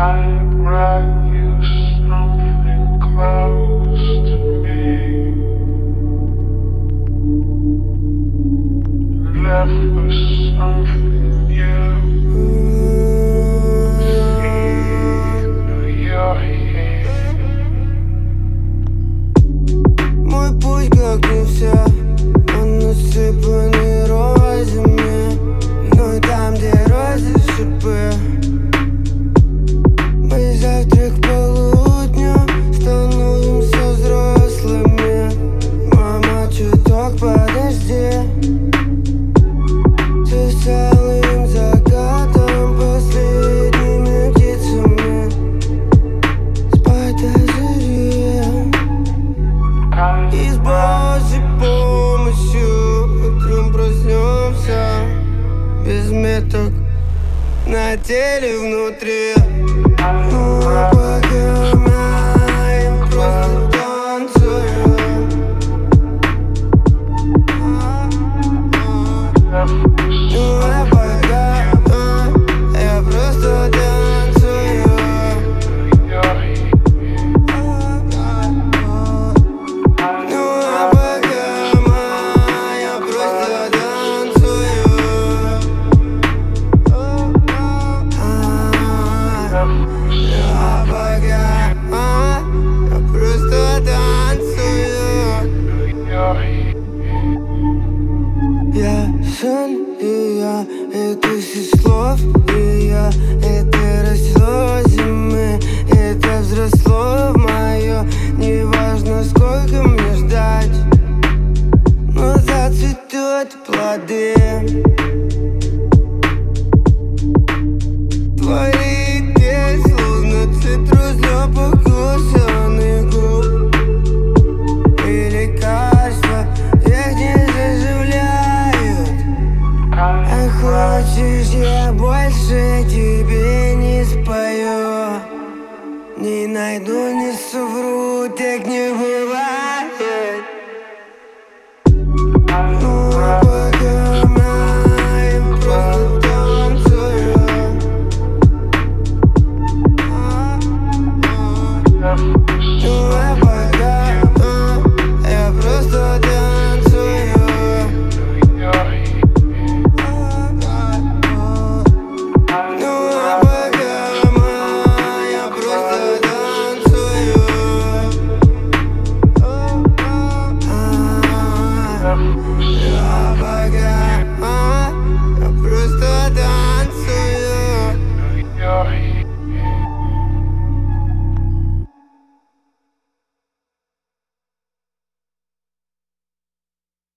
I'd write you something close to me, and left for something new. See you're here. Мой путь, как не все, он насыпанный розами, но и там, где розы шипы. Мы завтра к полудню становимся взрослыми. Мама, чуток подожди. С алым закатом, последними птицами спать до зари. И с Божьей помощью утром проснемся без меток на теле внутри. Ну а пока мы просто танцуем. Ну а пока я просто танцую. Ну а пока я просто танцую. Я просто танцую. Я сон, и я это все слов, и я это росло зимы, это взросло в мое. Неважно, сколько мне ждать, но зацветут плоды. Твои идеи словно цитрус для покусанных губ и лекарства, их не заживляют. А хочешь, я больше тебе не спою, не найду, не совру.